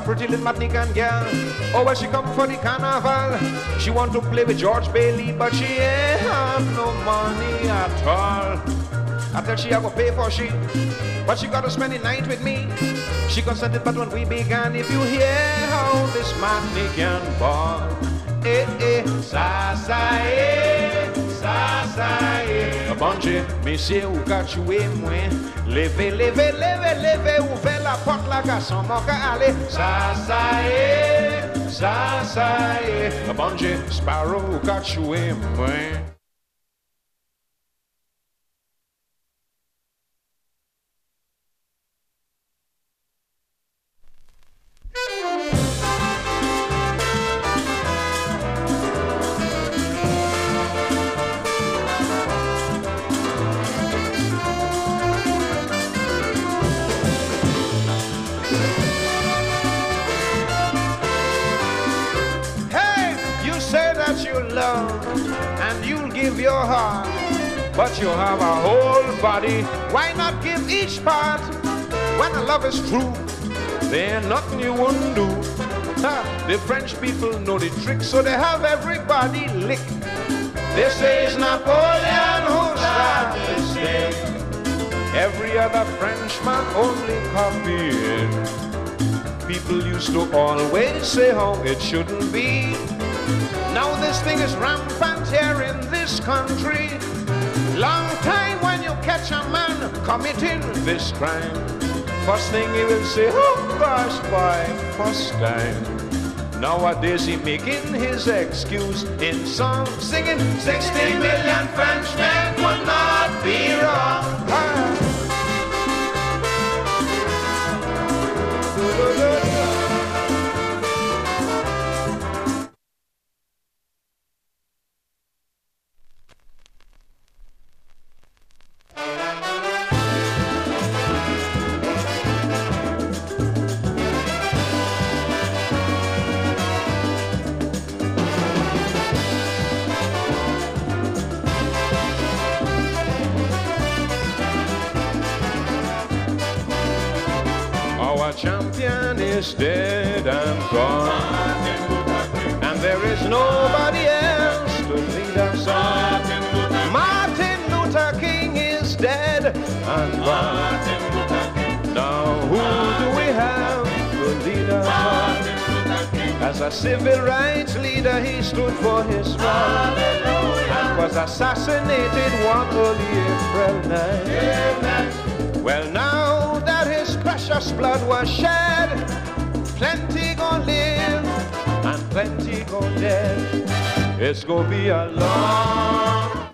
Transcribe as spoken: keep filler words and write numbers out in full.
pretty little Martinican girl. Oh, well, she come for the carnival. She want to play with George Bailey, but she ain't have no money at all. I tell she I go pay for she, but she gotta spend the night with me. She consented, but when we began, if you hear how this Martinican ball, eh eh, sa sa eh, sa sa eh. Bon Dieu, monsieur, ou ka choué moins. Levez, levez, levez, levez, ouvrez la porte, la garçon, mon ka aller. Sa sa eh, sa sa eh. Bon Dieu, Sparrow, ou ka choué moins. And you'll give your heart, but you have a whole body. Why not give each part? When a love is true, there ain't nothing you wouldn't do. Ha, the French people know the trick, so they have everybody licked. They say it's Napoleon who started this thing. Every other Frenchman only copying. People used to always say how it shouldn't be. Now this thing is rampant here in this country. Long time when you catch a man committing this crime, first thing he will say, oh gosh, boy, first time. Nowadays he making his excuse in song, singing sixty million Frenchmen would not be wrong. Ah. Our champion is dead and gone, and there is nobody else to lead us on. Martin Luther King is dead and gone. Now who do we have to lead us on? As a civil rights leader, he stood for his right and was assassinated one early April night. Well, now that his precious blood was shed, plenty gon' live and plenty gon' dead. It's gonna be a long